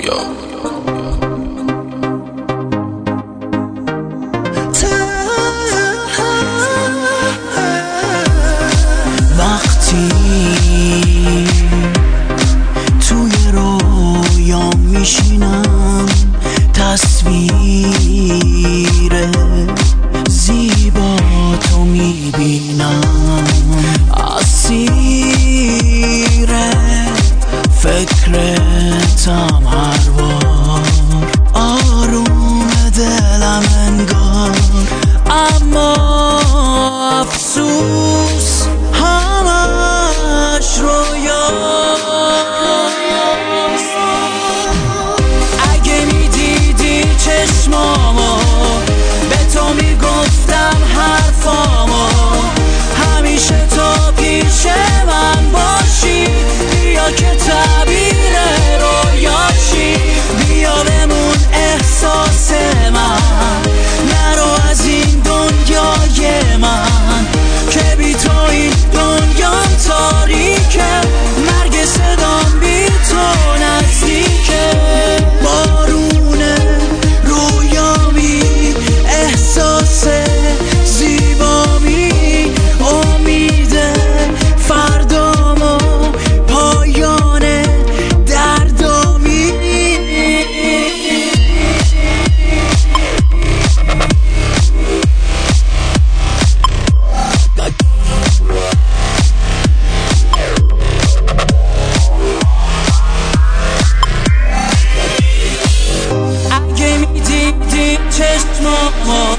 رویا. وقتی توی رویا میشینم تصویر زیبا تو میبینم، اسیر فکرتم هر بار، آروم دلم انگار، اما افسوس همش رویاست. اگه میدیدی چشمامو، به تو میگفتم حرفامو، همیشه تو پیش من باشی، بیا که تعبیر رویاشی، بیا بمون احساس من، نرو از این دنیای من که بی تو این دنیام تاریکه، مرگ صدام بی تو نزدیکه. بارونه رویامی، احساس زیبامی، امید فردامو، پایان دردامی. اگه میدیدی چشمامو،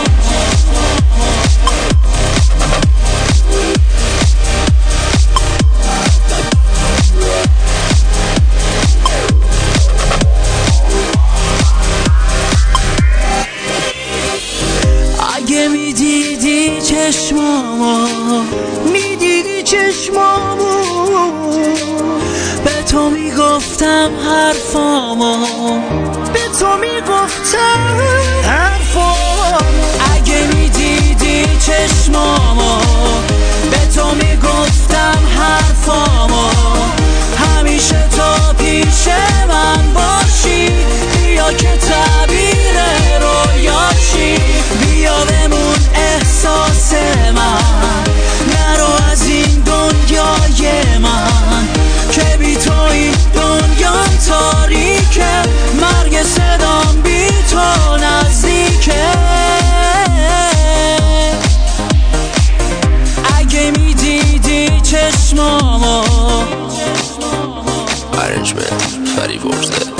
اگه میدیدی چشمامو، میدیدی چشمامو، به تو میگفتم حرفامو، به تو میگفتم حرفامو. اگه میدیدی چشمامو، به تو میگفتم حرفامو، همیشه تو پیش من باشی، بیا که تعبیر رویاشی، بیا بمون احساس من، نرو از این دنیای من که بی تو این دنیام تاریکه، مرگ صدام بی تو نزدیکه. اگه میدیدی چشمامو. Arrangement فری ورزه.